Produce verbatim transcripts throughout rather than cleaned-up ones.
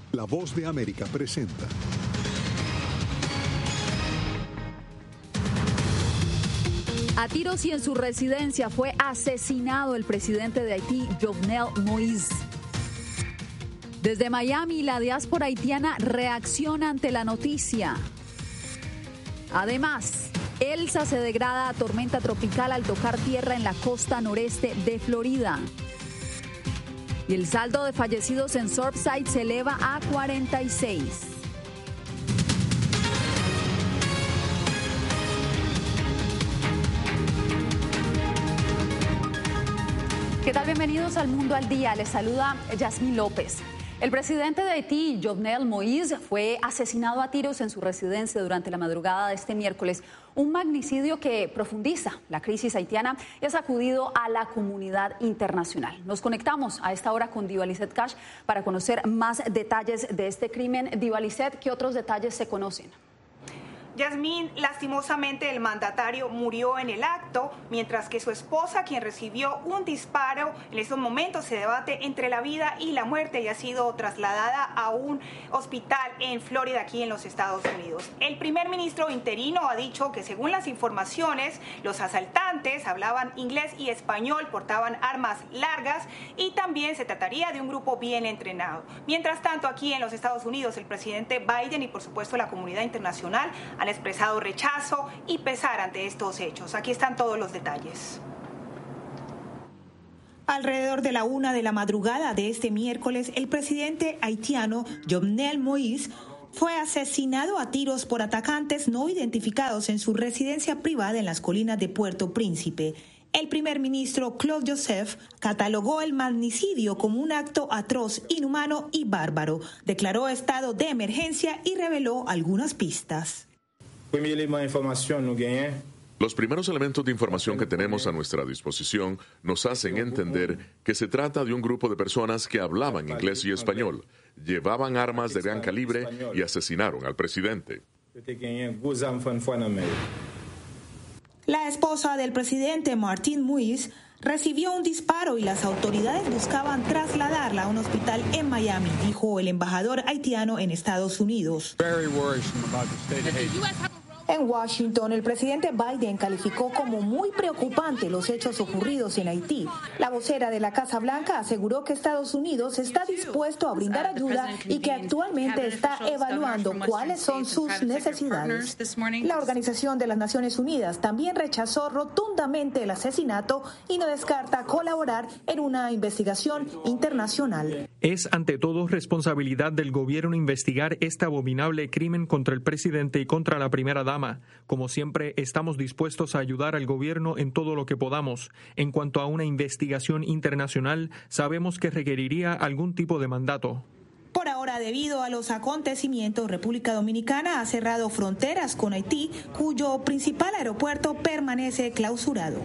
La Voz de América presenta. A tiros y en su residencia fue asesinado el presidente de Haití, Jovenel Moïse. Desde Miami, la diáspora haitiana reacciona ante la noticia. Además, Elsa se degrada a tormenta tropical al tocar tierra en la costa noreste de Florida. Y el saldo de fallecidos en Surfside se eleva a cuarenta y seis. ¿Qué tal? Bienvenidos al Mundo al Día. Les saluda Yasmín López. El presidente de Haití, Jovenel Moïse, fue asesinado a tiros en su residencia durante la madrugada de este miércoles. Un magnicidio que profundiza la crisis haitiana y ha sacudido a la comunidad internacional. Nos conectamos a esta hora con Diva Lizeth Cash para conocer más detalles de este crimen. Diva Lizeth, ¿qué otros detalles se conocen? Yasmín, lastimosamente el mandatario murió en el acto, mientras que su esposa, quien recibió un disparo, en estos momentos se debate entre la vida y la muerte y ha sido trasladada a un hospital en Florida, aquí en los Estados Unidos. El primer ministro interino ha dicho que, según las informaciones, los asaltantes hablaban inglés y español, portaban armas largas y también se trataría de un grupo bien entrenado. Mientras tanto, aquí en los Estados Unidos, el presidente Biden y, por supuesto, la comunidad internacional han expresado rechazo y pesar ante estos hechos. Aquí están todos los detalles. Alrededor de la una de la madrugada de este miércoles, el presidente haitiano Jovenel Moïse fue asesinado a tiros por atacantes no identificados en su residencia privada en las colinas de Puerto Príncipe. El primer ministro Claude Joseph catalogó el magnicidio como un acto atroz, inhumano y bárbaro. Declaró estado de emergencia y reveló algunas pistas. Los primeros elementos de información que tenemos a nuestra disposición nos hacen entender que se trata de un grupo de personas que hablaban inglés y español, llevaban armas de gran calibre y asesinaron al presidente. La esposa del presidente, Martine Moïse, recibió un disparo y las autoridades buscaban trasladarla a un hospital en Miami, dijo el embajador haitiano en Estados Unidos. En Washington, el presidente Biden calificó como muy preocupante los hechos ocurridos en Haití. La vocera de la Casa Blanca aseguró que Estados Unidos está dispuesto a brindar ayuda y que actualmente está evaluando cuáles son sus necesidades. La Organización de las Naciones Unidas también rechazó rotundamente el asesinato y no descarta colaborar en una investigación internacional. Es ante todo responsabilidad del gobierno investigar este abominable crimen contra el presidente y contra la primera dama. Como siempre, estamos dispuestos a ayudar al gobierno en todo lo que podamos. En cuanto a una investigación internacional, sabemos que requeriría algún tipo de mandato. Por ahora, debido a los acontecimientos, República Dominicana ha cerrado fronteras con Haití, cuyo principal aeropuerto permanece clausurado.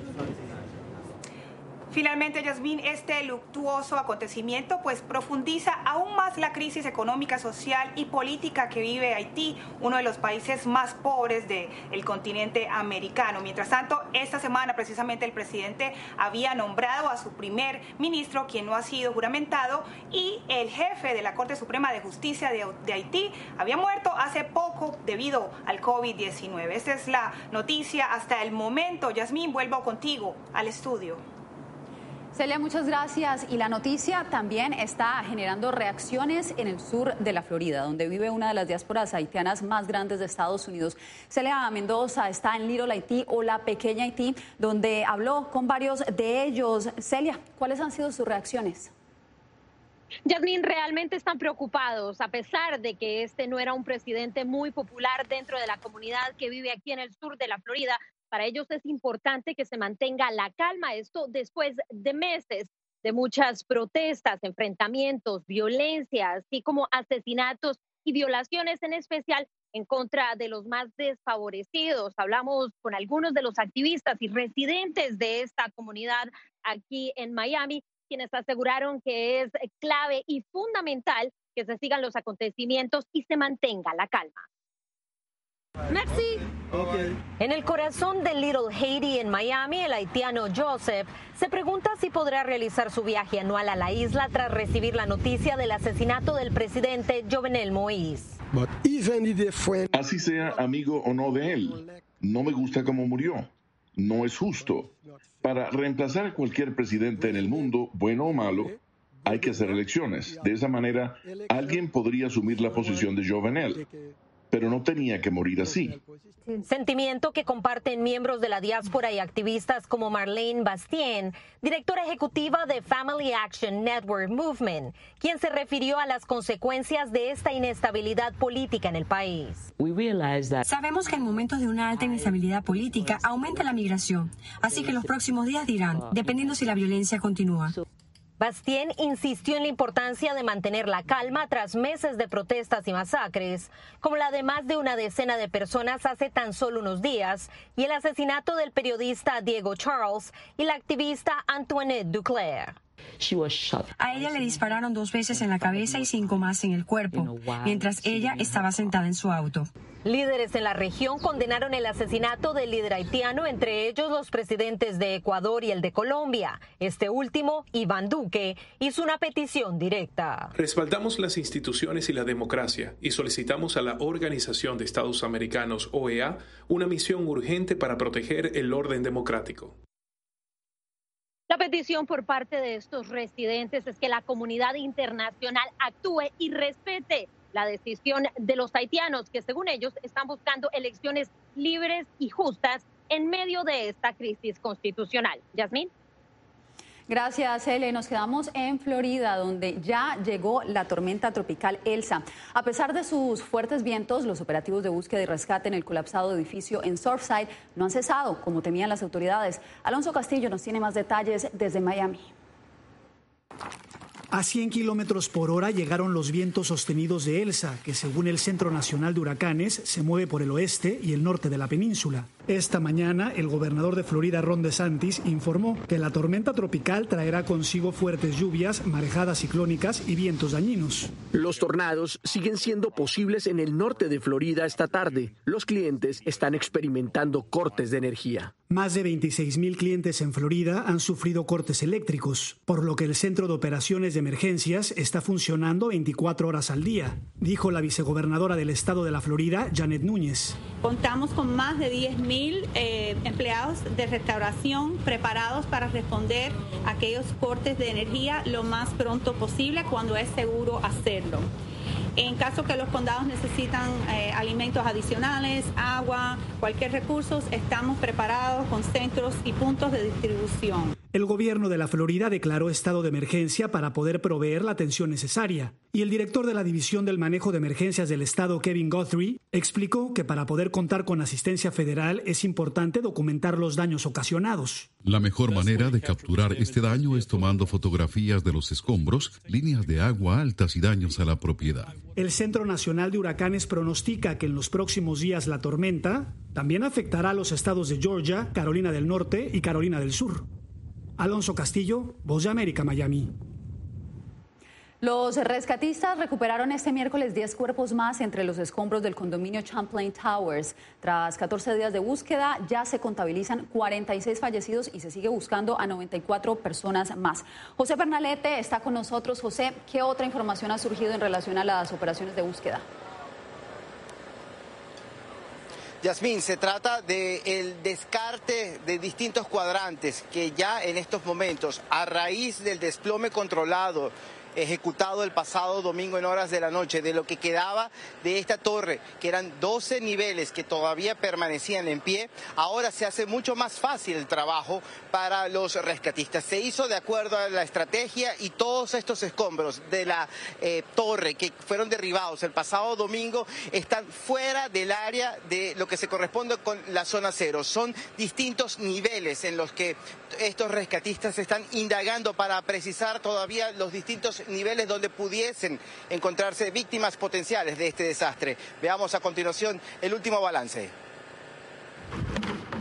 Finalmente, Yasmín, este luctuoso acontecimiento pues profundiza aún más la crisis económica, social y política que vive Haití, uno de los países más pobres del continente americano. Mientras tanto, esta semana precisamente el presidente había nombrado a su primer ministro, quien no ha sido juramentado, y el jefe de la Corte Suprema de Justicia de, de Haití había muerto hace poco debido al COVID diecinueve. Esta es la noticia hasta el momento. Yasmín, vuelvo contigo al estudio. Celia, muchas gracias. Y la noticia también está generando reacciones en el sur de la Florida, donde vive una de las diásporas haitianas más grandes de Estados Unidos. Celia Mendoza está en Little Haití o la pequeña Haití, donde habló con varios de ellos. Celia, ¿cuáles han sido sus reacciones? Yasmín, realmente están preocupados, a pesar de que este no era un presidente muy popular dentro de la comunidad que vive aquí en el sur de la Florida. Para ellos es importante que se mantenga la calma, esto después de meses de muchas protestas, enfrentamientos, violencia, así como asesinatos y violaciones, en especial en contra de los más desfavorecidos. Hablamos con algunos de los activistas y residentes de esta comunidad aquí en Miami, quienes aseguraron que es clave y fundamental que se sigan los acontecimientos y se mantenga la calma. Merci. Okay. En el corazón de Little Haiti, en Miami, el haitiano Joseph se pregunta si podrá realizar su viaje anual a la isla tras recibir la noticia del asesinato del presidente Jovenel Moïse. Así sea amigo o no de él, no me gusta cómo murió. No es justo. Para reemplazar a cualquier presidente en el mundo, bueno o malo, hay que hacer elecciones. De esa manera, alguien podría asumir la posición de Jovenel. Pero no tenía que morir así. Sentimiento que comparten miembros de la diáspora y activistas como Marlene Bastien, directora ejecutiva de Family Action Network Movement, quien se refirió a las consecuencias de esta inestabilidad política en el país. Sabemos que en momentos de una alta inestabilidad política aumenta la migración, así que los próximos días dirán, dependiendo si la violencia continúa. Bastien insistió en la importancia de mantener la calma tras meses de protestas y masacres, como la de más de una decena de personas hace tan solo unos días, y el asesinato del periodista Diego Charles y la activista Antoinette Duclair. A ella le dispararon dos veces en la cabeza y cinco más en el cuerpo, mientras ella estaba sentada en su auto. Líderes en la región condenaron el asesinato del líder haitiano, entre ellos los presidentes de Ecuador y el de Colombia. Este último, Iván Duque, hizo una petición directa. Respaldamos las instituciones y la democracia y solicitamos a la Organización de Estados Americanos, O E A, una misión urgente para proteger el orden democrático. La petición por parte de estos residentes es que la comunidad internacional actúe y respete la decisión de los haitianos, que según ellos están buscando elecciones libres y justas en medio de esta crisis constitucional. Yasmín. Gracias, Ele. Nos quedamos en Florida, donde ya llegó la tormenta tropical Elsa. A pesar de sus fuertes vientos, los operativos de búsqueda y rescate en el colapsado edificio en Surfside no han cesado, como temían las autoridades. Alonso Castillo nos tiene más detalles desde Miami. A cien kilómetros por hora llegaron los vientos sostenidos de Elsa, que según el Centro Nacional de Huracanes se mueve por el oeste y el norte de la península. Esta mañana, el gobernador de Florida, Ron DeSantis, informó que la tormenta tropical traerá consigo fuertes lluvias, marejadas ciclónicas y vientos dañinos. Los tornados siguen siendo posibles en el norte de Florida esta tarde. Los clientes están experimentando cortes de energía. Más de veintiséis mil clientes en Florida han sufrido cortes eléctricos, por lo que el Centro de Operaciones de Emergencias está funcionando veinticuatro horas al día, dijo la vicegobernadora del estado de la Florida, Janet Núñez. Contamos con más de diez mil eh, empleados de restauración preparados para responder a aquellos cortes de energía lo más pronto posible cuando es seguro hacerlo. En caso que los condados necesitan eh, alimentos adicionales, agua, cualquier recurso, estamos preparados con centros y puntos de distribución. El gobierno de la Florida declaró estado de emergencia para poder proveer la atención necesaria. Y el director de la División del Manejo de Emergencias del estado, Kevin Guthrie, explicó que para poder contar con asistencia federal es importante documentar los daños ocasionados. La mejor manera de capturar este daño es tomando fotografías de los escombros, líneas de agua altas y daños a la propiedad. El Centro Nacional de Huracanes pronostica que en los próximos días la tormenta también afectará a los estados de Georgia, Carolina del Norte y Carolina del Sur. Alonso Castillo, Voz de América, Miami. Los rescatistas recuperaron este miércoles diez cuerpos más entre los escombros del condominio Champlain Towers. Tras catorce días de búsqueda, ya se contabilizan cuarenta y seis fallecidos y se sigue buscando a noventa y cuatro personas más. José Pernalete está con nosotros. José, ¿qué otra información ha surgido en relación a las operaciones de búsqueda? Yasmín, se trata del descarte de distintos cuadrantes que ya en estos momentos, a raíz del desplome controlado ejecutado el pasado domingo en horas de la noche, de lo que quedaba de esta torre, que eran doce niveles que todavía permanecían en pie, ahora se hace mucho más fácil el trabajo para los rescatistas. Se hizo de acuerdo a la estrategia y todos estos escombros de la eh, torre que fueron derribados el pasado domingo están fuera del área de lo que se corresponde con la zona cero. Son distintos niveles en los que estos rescatistas están indagando para precisar todavía los distintos niveles donde pudiesen encontrarse víctimas potenciales de este desastre. Veamos a continuación el último balance.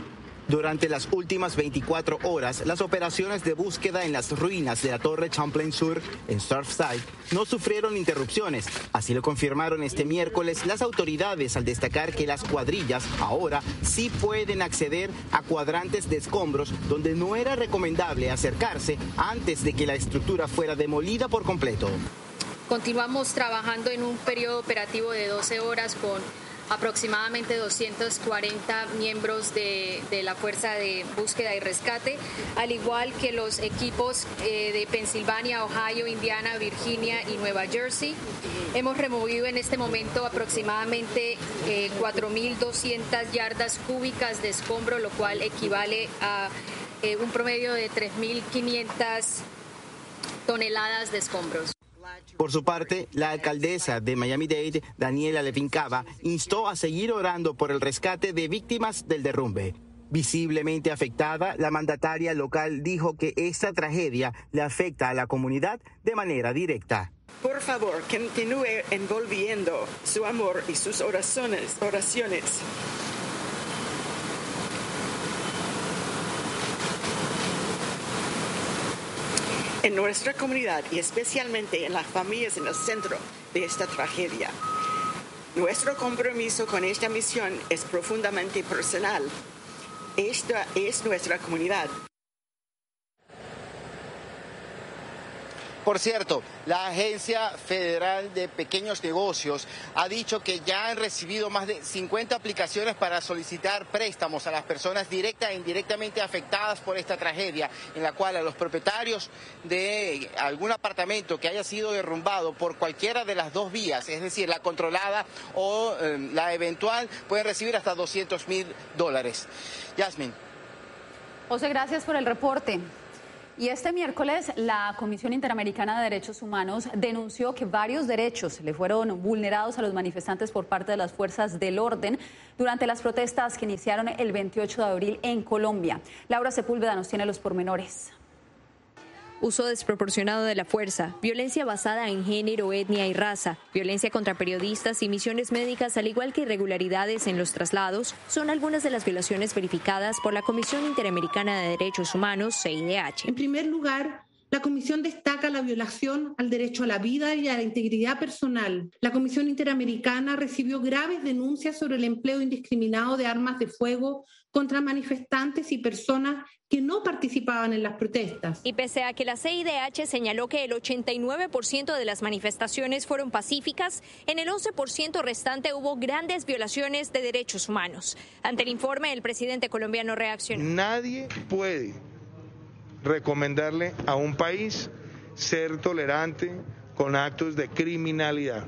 Durante las últimas veinticuatro horas, las operaciones de búsqueda en las ruinas de la Torre Champlain Sur, en Surfside, no sufrieron interrupciones. Así lo confirmaron este miércoles las autoridades al destacar que las cuadrillas ahora sí pueden acceder a cuadrantes de escombros donde no era recomendable acercarse antes de que la estructura fuera demolida por completo. Continuamos trabajando en un periodo operativo de doce horas con aproximadamente doscientos cuarenta miembros de, de la Fuerza de Búsqueda y Rescate, al igual que los equipos eh, de Pensilvania, Ohio, Indiana, Virginia y Nueva Jersey. Hemos removido en este momento aproximadamente eh, cuatro mil doscientas yardas cúbicas de escombro, lo cual equivale a eh, un promedio de tres mil quinientas toneladas de escombros. Por su parte, la alcaldesa de Miami-Dade, Daniela Levin Cava, instó a seguir orando por el rescate de víctimas del derrumbe. Visiblemente afectada, la mandataria local dijo que esta tragedia le afecta a la comunidad de manera directa. Por favor, continúe envolviendo su amor y sus oraciones. oraciones. En nuestra comunidad y especialmente en las familias en el centro de esta tragedia. Nuestro compromiso con esta misión es profundamente personal. Esta es nuestra comunidad. Por cierto, la Agencia Federal de Pequeños Negocios ha dicho que ya han recibido más de cincuenta aplicaciones para solicitar préstamos a las personas directa e indirectamente afectadas por esta tragedia, en la cual a los propietarios de algún apartamento que haya sido derrumbado por cualquiera de las dos vías, es decir, la controlada o eh, la eventual, pueden recibir hasta doscientos mil dólares. Yasmin. José, gracias por el reporte. Y este miércoles la Comisión Interamericana de Derechos Humanos denunció que varios derechos le fueron vulnerados a los manifestantes por parte de las fuerzas del orden durante las protestas que iniciaron el veintiocho de abril en Colombia. Laura Sepúlveda nos tiene los pormenores. Uso desproporcionado de la fuerza, violencia basada en género, etnia y raza, violencia contra periodistas y misiones médicas, al igual que irregularidades en los traslados, son algunas de las violaciones verificadas por la Comisión Interamericana de Derechos Humanos, C I D H. En primer lugar, la Comisión destaca la violación al derecho a la vida y a la integridad personal. La Comisión Interamericana recibió graves denuncias sobre el empleo indiscriminado de armas de fuego contra manifestantes y personas que no participaban en las protestas. Y pese a que la C I D H señaló que el ochenta y nueve por ciento de las manifestaciones fueron pacíficas, en el once por ciento restante hubo grandes violaciones de derechos humanos. Ante el informe, el presidente colombiano reaccionó. Nadie puede recomendarle a un país ser tolerante con actos de criminalidad.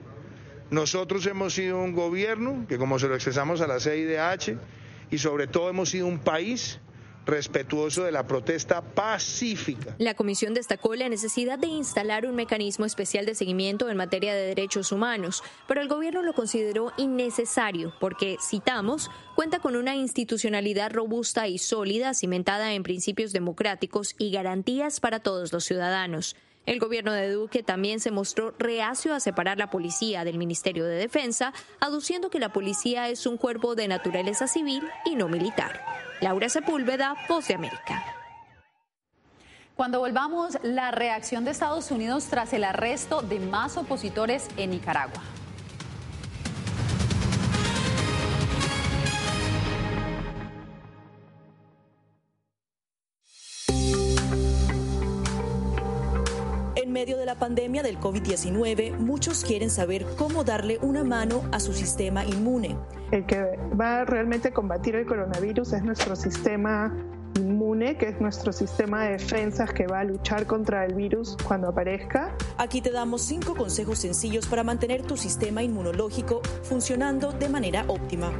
Nosotros hemos sido un gobierno que, como se lo expresamos a la C I D H, y sobre todo hemos sido un país respetuoso de la protesta pacífica. La comisión destacó la necesidad de instalar un mecanismo especial de seguimiento en materia de derechos humanos, pero el gobierno lo consideró innecesario porque, citamos, cuenta con una institucionalidad robusta y sólida, cimentada en principios democráticos y garantías para todos los ciudadanos. El gobierno de Duque también se mostró reacio a separar la policía del Ministerio de Defensa, aduciendo que la policía es un cuerpo de naturaleza civil y no militar. Laura Sepúlveda, Voz de América. Cuando volvamos, la reacción de Estados Unidos tras el arresto de más opositores en Nicaragua. En medio de la pandemia del COVID diecinueve, muchos quieren saber cómo darle una mano a su sistema inmune. El que va a realmente combatir el coronavirus es nuestro sistema inmune, que es nuestro sistema de defensas que va a luchar contra el virus cuando aparezca. Aquí te damos cinco consejos sencillos para mantener tu sistema inmunológico funcionando de manera óptima.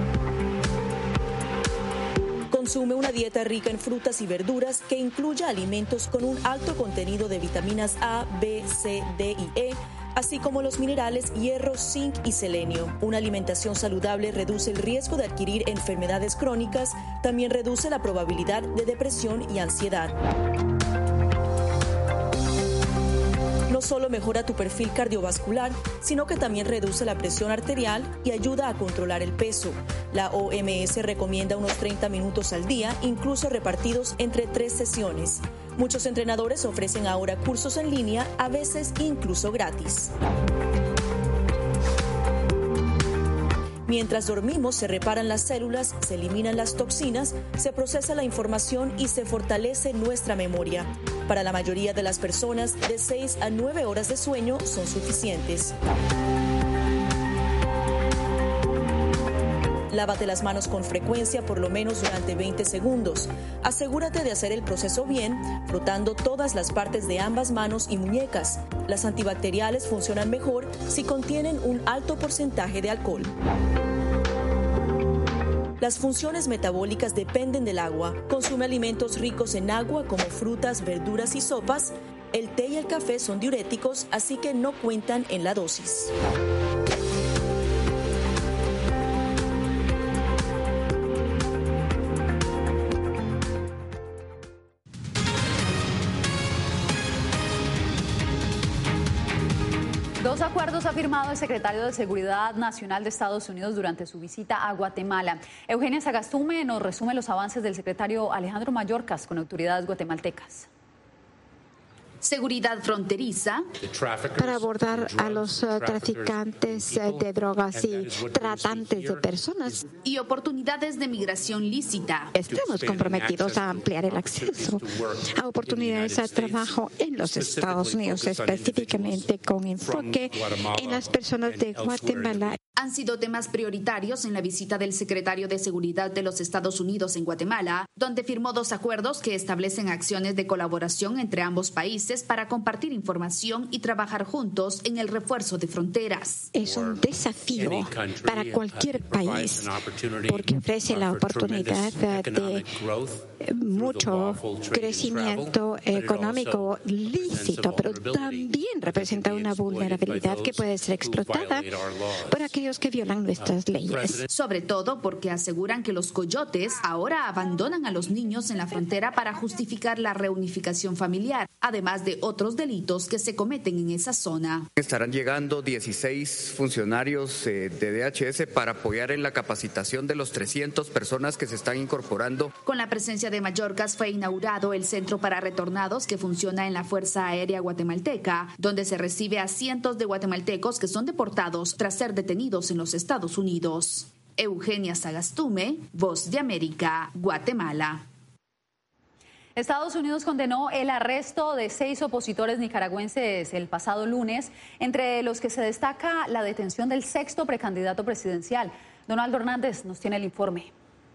Consume una dieta rica en frutas y verduras que incluya alimentos con un alto contenido de vitaminas A, B, C, D y E, así como los minerales hierro, zinc y selenio. Una alimentación saludable reduce el riesgo de adquirir enfermedades crónicas, también reduce la probabilidad de depresión y ansiedad. no solo mejora tu perfil cardiovascular, sino que también reduce la presión arterial y ayuda a controlar el peso. La O M S recomienda unos treinta minutos al día, incluso repartidos entre tres sesiones. Muchos entrenadores ofrecen ahora cursos en línea, a veces incluso gratis. Mientras dormimos, se reparan las células, se eliminan las toxinas, se procesa la información y se fortalece nuestra memoria. Para la mayoría de las personas, de seis a nueve horas de sueño son suficientes. Lávate las manos con frecuencia, por lo menos durante veinte segundos. Asegúrate de hacer el proceso bien, frotando todas las partes de ambas manos y muñecas. Las antibacteriales funcionan mejor si contienen un alto porcentaje de alcohol. Las funciones metabólicas dependen del agua. Consume alimentos ricos en agua como frutas, verduras y sopas. El té y el café son diuréticos, así que no cuentan en la dosis. Dos acuerdos ha firmado el secretario de Seguridad Nacional de Estados Unidos durante su visita a Guatemala. Eugenia Sagastume nos resume los avances del secretario Alejandro Mayorkas con autoridades guatemaltecas. Seguridad fronteriza para abordar a los uh, traficantes uh, de drogas y tratantes de personas y oportunidades de migración lícita. Estamos comprometidos a ampliar el acceso a oportunidades de trabajo en los Estados Unidos, específicamente con enfoque en las personas de Guatemala. Han sido temas prioritarios en la visita del secretario de Seguridad de los Estados Unidos en Guatemala, donde firmó dos acuerdos que establecen acciones de colaboración entre ambos países para compartir información y trabajar juntos en el refuerzo de fronteras. Es un desafío para cualquier país porque ofrece la oportunidad de mucho crecimiento económico lícito, pero también representa una vulnerabilidad que puede ser explotada por aquellos que violan nuestras leyes. Sobre todo porque aseguran que los coyotes ahora abandonan a los niños en la frontera para justificar la reunificación familiar, además de otros delitos que se cometen en esa zona. Estarán llegando dieciséis funcionarios eh, de D H S para apoyar en la capacitación de los trescientas personas que se están incorporando. Con la presencia de Mayorkas fue inaugurado el Centro para Retornados que funciona en la Fuerza Aérea Guatemalteca, donde se recibe a cientos de guatemaltecos que son deportados tras ser detenidos en los Estados Unidos. Eugenia Sagastume, Voz de América, Guatemala. Estados Unidos condenó el arresto de seis opositores nicaragüenses el pasado lunes, entre los que se destaca la detención del sexto precandidato presidencial. Donaldo Hernández nos tiene el informe.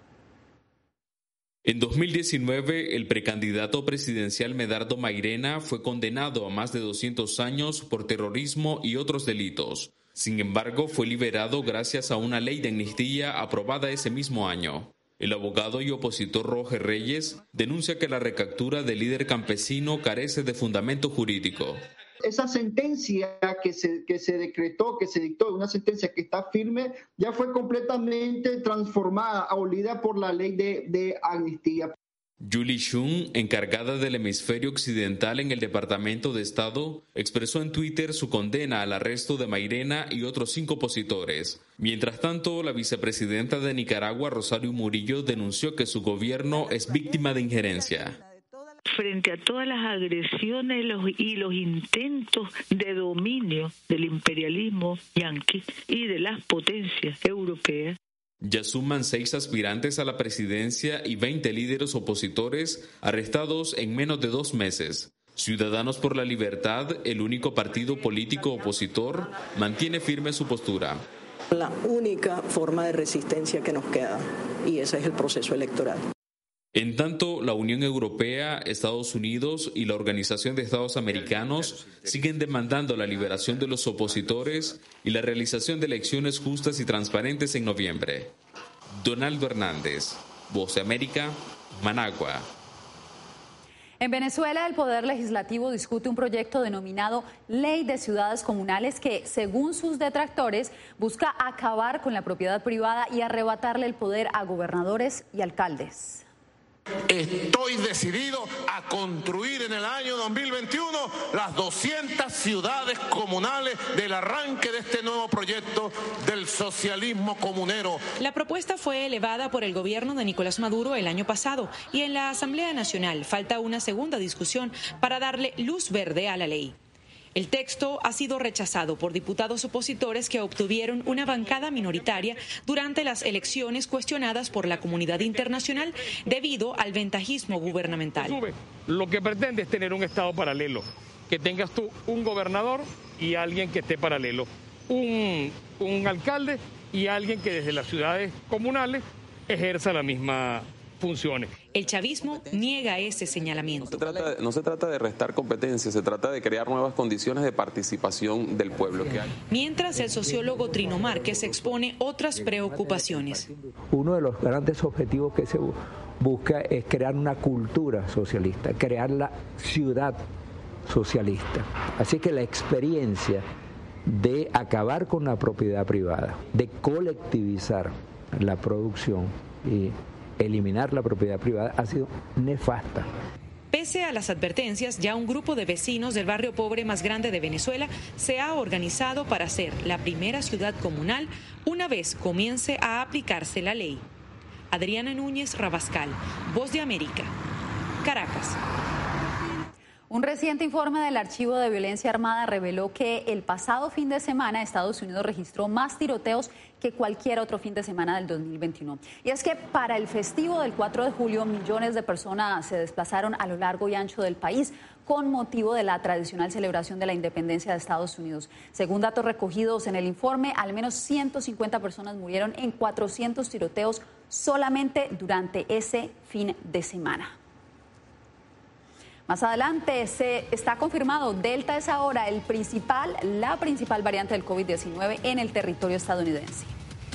En dos mil diecinueve, el precandidato presidencial Medardo Mairena fue condenado a más de doscientos años por terrorismo y otros delitos. Sin embargo, fue liberado gracias a una ley de amnistía aprobada ese mismo año. El abogado y opositor Roger Reyes denuncia que la recaptura del líder campesino carece de fundamento jurídico. Esa sentencia que se, que se decretó, que se dictó, una sentencia que está firme, ya fue completamente transformada, abolida por la ley de, de amnistía. Julie Shum, encargada del hemisferio occidental en el Departamento de Estado, expresó en Twitter su condena al arresto de Mairena y otros cinco opositores. Mientras tanto, la vicepresidenta de Nicaragua, Rosario Murillo, denunció que su gobierno es víctima de injerencia. Frente a todas las agresiones los, y los intentos de dominio del imperialismo yanqui y de las potencias europeas, ya suman seis aspirantes a la presidencia y veinte líderes opositores arrestados en menos de dos meses. Ciudadanos por la Libertad, el único partido político opositor, mantiene firme su postura. La única forma de resistencia que nos queda, y ese es el proceso electoral. En tanto, la Unión Europea, Estados Unidos y la Organización de Estados Americanos siguen demandando la liberación de los opositores y la realización de elecciones justas y transparentes en noviembre. Donaldo Hernández, Voz de América, Managua. En Venezuela, el Poder Legislativo discute un proyecto denominado Ley de Ciudades Comunales que, según sus detractores, busca acabar con la propiedad privada y arrebatarle el poder a gobernadores y alcaldes. Estoy decidido a construir en el año dos mil veintiuno las doscientas ciudades comunales del arranque de este nuevo proyecto del socialismo comunero. La propuesta fue elevada por el gobierno de Nicolás Maduro el año pasado y en la Asamblea Nacional falta una segunda discusión para darle luz verde a la ley. El texto ha sido rechazado por diputados opositores que obtuvieron una bancada minoritaria durante las elecciones cuestionadas por la comunidad internacional debido al ventajismo gubernamental. Lo que pretende es tener un Estado paralelo, que tengas tú un gobernador y alguien que esté paralelo, un, un alcalde y alguien que desde las ciudades comunales ejerza la misma funciones. El chavismo niega ese señalamiento. No se, trata, no se trata de restar competencias, se trata de crear nuevas condiciones de participación del pueblo que hay. Mientras el sociólogo Trino Márquez expone otras preocupaciones. Uno de los grandes objetivos que se busca es crear una cultura socialista, crear la ciudad socialista. Así que la experiencia de acabar con la propiedad privada, de colectivizar la producción y eliminar la propiedad privada ha sido nefasta. Pese a las advertencias, ya un grupo de vecinos del barrio pobre más grande de Venezuela se ha organizado para ser la primera ciudad comunal una vez comience a aplicarse la ley. Adriana Núñez Rabascal, Voz de América, Caracas. Un reciente informe del Archivo de Violencia Armada reveló que el pasado fin de semana Estados Unidos registró más tiroteos que cualquier otro fin de semana del dos mil veintiuno. Y es que para el festivo del cuatro de julio, millones de personas se desplazaron a lo largo y ancho del país con motivo de la tradicional celebración de la independencia de Estados Unidos. Según datos recogidos en el informe, al menos ciento cincuenta personas murieron en cuatrocientos tiroteos solamente durante ese fin de semana. Más adelante se está confirmado, Delta es ahora el principal, la principal variante del COVID diecinueve en el territorio estadounidense.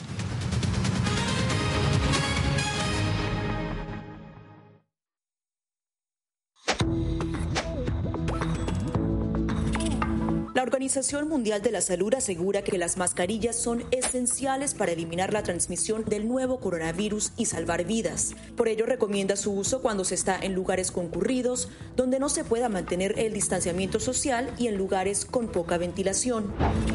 La Organización Mundial de la Salud asegura que las mascarillas son esenciales para eliminar la transmisión del nuevo coronavirus y salvar vidas. Por ello, recomienda su uso cuando se está en lugares concurridos, donde no se pueda mantener el distanciamiento social y en lugares con poca ventilación.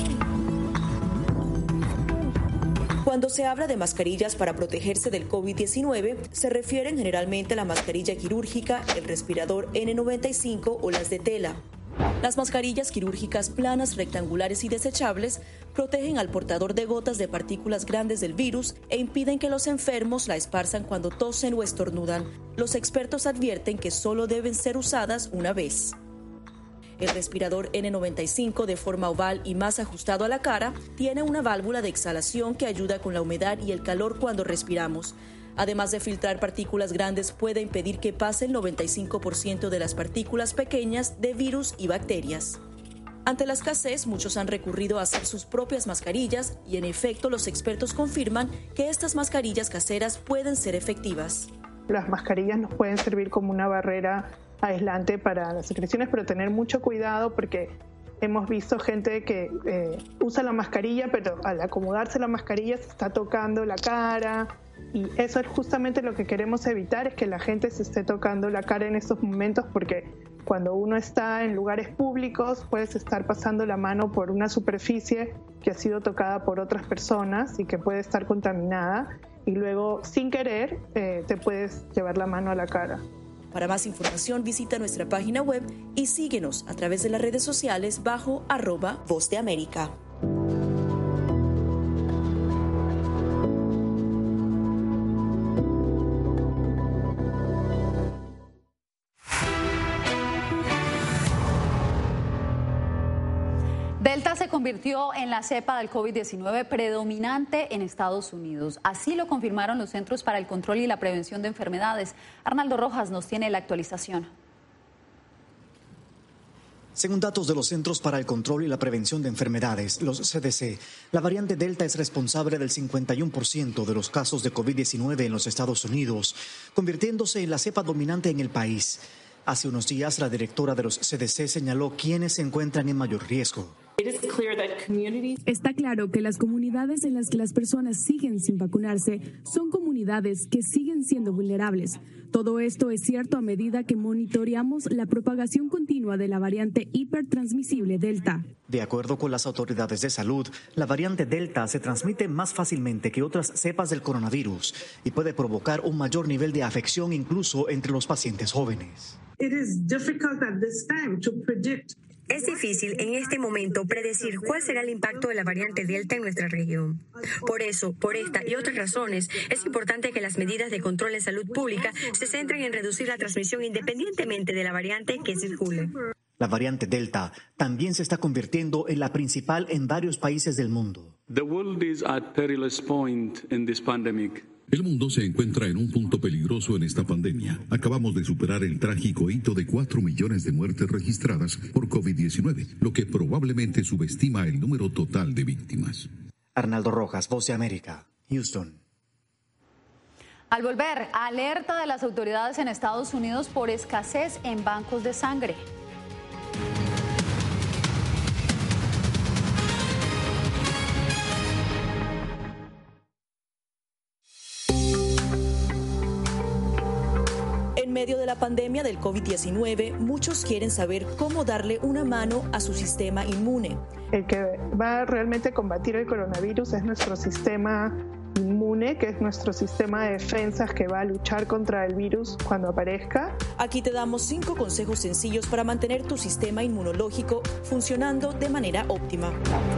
Cuando se habla de mascarillas para protegerse del COVID diecinueve, se refieren generalmente a la mascarilla quirúrgica, el respirador ene noventa y cinco o las de tela. Las mascarillas quirúrgicas planas, rectangulares y desechables protegen al portador de gotas de partículas grandes del virus e impiden que los enfermos la esparzan cuando tosen o estornudan. Los expertos advierten que solo deben ser usadas una vez. El respirador ene noventa y cinco, de forma oval y más ajustado a la cara, tiene una válvula de exhalación que ayuda con la humedad y el calor cuando respiramos. Además de filtrar partículas grandes, puede impedir que pase el noventa y cinco por ciento de las partículas pequeñas de virus y bacterias. Ante la escasez, muchos han recurrido a hacer sus propias mascarillas y, en efecto, los expertos confirman que estas mascarillas caseras pueden ser efectivas. Las mascarillas nos pueden servir como una barrera aislante para las secreciones, pero tener mucho cuidado porque hemos visto gente que eh, usa la mascarilla, pero al acomodarse la mascarilla se está tocando la cara. Y eso es justamente lo que queremos evitar, es que la gente se esté tocando la cara en estos momentos, porque cuando uno está en lugares públicos puedes estar pasando la mano por una superficie que ha sido tocada por otras personas y que puede estar contaminada y luego sin querer eh, te puedes llevar la mano a la cara. Para más información visita nuestra página web y síguenos a través de las redes sociales bajo arroba Voz de América. Delta se convirtió en la cepa del COVID diecinueve predominante en Estados Unidos. Así lo confirmaron los Centros para el Control y la Prevención de Enfermedades. Arnaldo Rojas nos tiene la actualización. Según datos de los Centros para el Control y la Prevención de Enfermedades, los ce de ce, la variante Delta es responsable del cincuenta y uno por ciento de los casos de COVID diecinueve en los Estados Unidos, convirtiéndose en la cepa dominante en el país. Hace unos días, la directora de los ce de ce señaló quiénes se encuentran en mayor riesgo. It is Está claro que las comunidades en las que las personas siguen sin vacunarse son comunidades que siguen siendo vulnerables. Todo esto es cierto a medida que monitoreamos la propagación continua de la variante hipertransmisible Delta. De acuerdo con las autoridades de salud, la variante Delta se transmite más fácilmente que otras cepas del coronavirus y puede provocar un mayor nivel de afección incluso entre los pacientes jóvenes. Es difícil en este momento predecir cuál será el impacto de la variante Delta en nuestra región. Por eso, por esta y otras razones, es importante que las medidas de control en salud pública se centren en reducir la transmisión independientemente de la variante que circule. La variante Delta también se está convirtiendo en la principal en varios países del mundo. The world is at perilous point in this pandemic. El mundo se encuentra en un punto peligroso en esta pandemia. Acabamos de superar el trágico hito de cuatro millones de muertes registradas por COVID diecinueve, lo que probablemente subestima el número total de víctimas. Arnaldo Rojas, Voz de América, Houston. Al volver, alerta de las autoridades en Estados Unidos por escasez en bancos de sangre. En medio de la pandemia del COVID diecinueve, muchos quieren saber cómo darle una mano a su sistema inmune. El que va realmente a combatir el coronavirus es nuestro sistema inmune, que es nuestro sistema de defensas que va a luchar contra el virus cuando aparezca. Aquí te damos cinco consejos sencillos para mantener tu sistema inmunológico funcionando de manera óptima.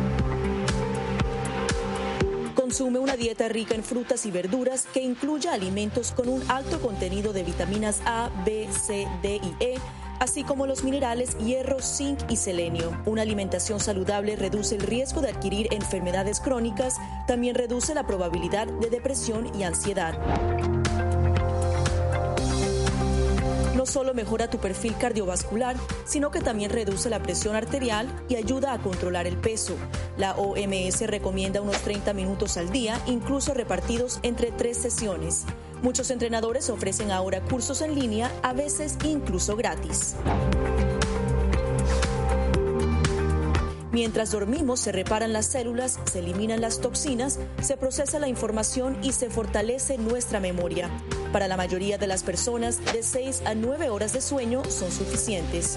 Consume una dieta rica en frutas y verduras que incluya alimentos con un alto contenido de vitaminas A, B, C, D y E, así como los minerales hierro, zinc y selenio. Una alimentación saludable reduce el riesgo de adquirir enfermedades crónicas, también reduce la probabilidad de depresión y ansiedad. No solo mejora tu perfil cardiovascular, sino que también reduce la presión arterial y ayuda a controlar el peso. La O M S recomienda unos treinta minutos al día, incluso repartidos entre tres sesiones. Muchos entrenadores ofrecen ahora cursos en línea, a veces incluso gratis. Mientras dormimos, se reparan las células, se eliminan las toxinas, se procesa la información y se fortalece nuestra memoria. Para la mayoría de las personas, de seis a nueve horas de sueño son suficientes.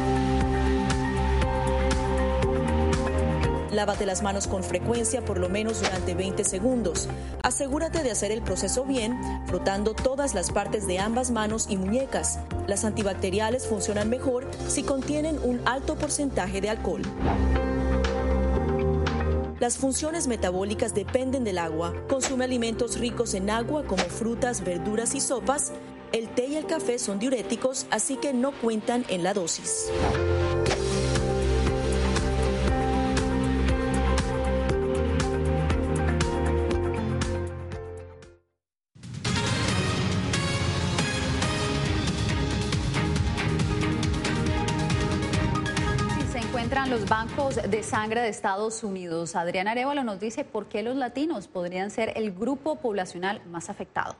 Lávate las manos con frecuencia, por lo menos durante veinte segundos. Asegúrate de hacer el proceso bien, frotando todas las partes de ambas manos y muñecas. Las antibacteriales funcionan mejor si contienen un alto porcentaje de alcohol. Las funciones metabólicas dependen del agua. Consume alimentos ricos en agua como frutas, verduras y sopas. El té y el café son diuréticos, así que no cuentan en la dosis. Los bancos de sangre de Estados Unidos. Adriana Arévalo nos dice por qué los latinos podrían ser el grupo poblacional más afectado.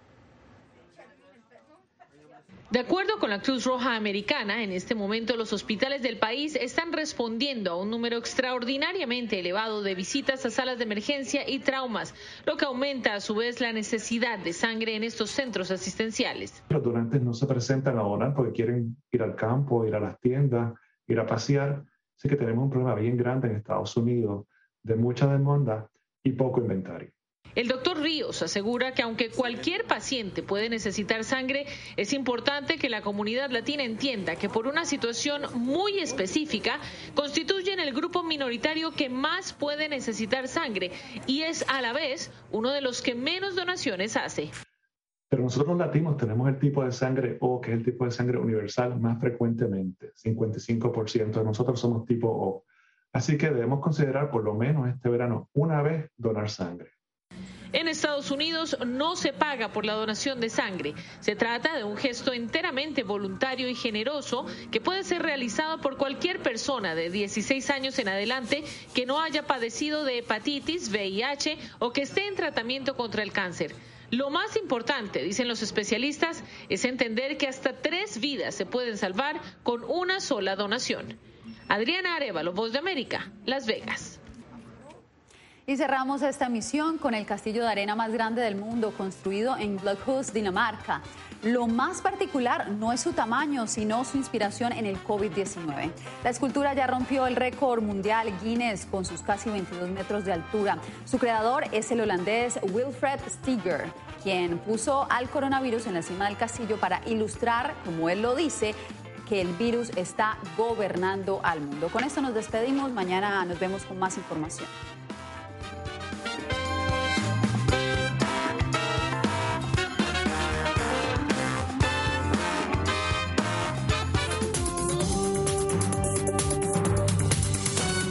De acuerdo con la Cruz Roja Americana, en este momento los hospitales del país están respondiendo a un número extraordinariamente elevado de visitas a salas de emergencia y traumas, lo que aumenta a su vez la necesidad de sangre en estos centros asistenciales. Los donantes no se presentan a donar porque quieren ir al campo, ir a las tiendas, ir a pasear. Así que tenemos un problema bien grande en Estados Unidos de mucha demanda y poco inventario. El doctor Ríos asegura que aunque cualquier paciente puede necesitar sangre, es importante que la comunidad latina entienda que por una situación muy específica constituyen el grupo minoritario que más puede necesitar sangre y es a la vez uno de los que menos donaciones hace. Pero nosotros los latinos tenemos el tipo de sangre O, que es el tipo de sangre universal más frecuentemente. cincuenta y cinco por ciento de nosotros somos tipo O. Así que debemos considerar por lo menos este verano una vez donar sangre. En Estados Unidos no se paga por la donación de sangre. Se trata de un gesto enteramente voluntario y generoso que puede ser realizado por cualquier persona de dieciséis años en adelante que no haya padecido de hepatitis, V I H o que esté en tratamiento contra el cáncer. Lo más importante, dicen los especialistas, es entender que hasta tres vidas se pueden salvar con una sola donación. Adriana Arevalo, Voz de América, Las Vegas. Y cerramos esta emisión con el castillo de arena más grande del mundo, construido en Blokhus, Dinamarca. Lo más particular no es su tamaño, sino su inspiración en el COVID diecinueve. La escultura ya rompió el récord mundial Guinness con sus casi veintidós metros de altura. Su creador es el holandés Wilfred Stiger, quien puso al coronavirus en la cima del castillo para ilustrar, como él lo dice, que el virus está gobernando al mundo. Con esto nos despedimos. Mañana nos vemos con más información.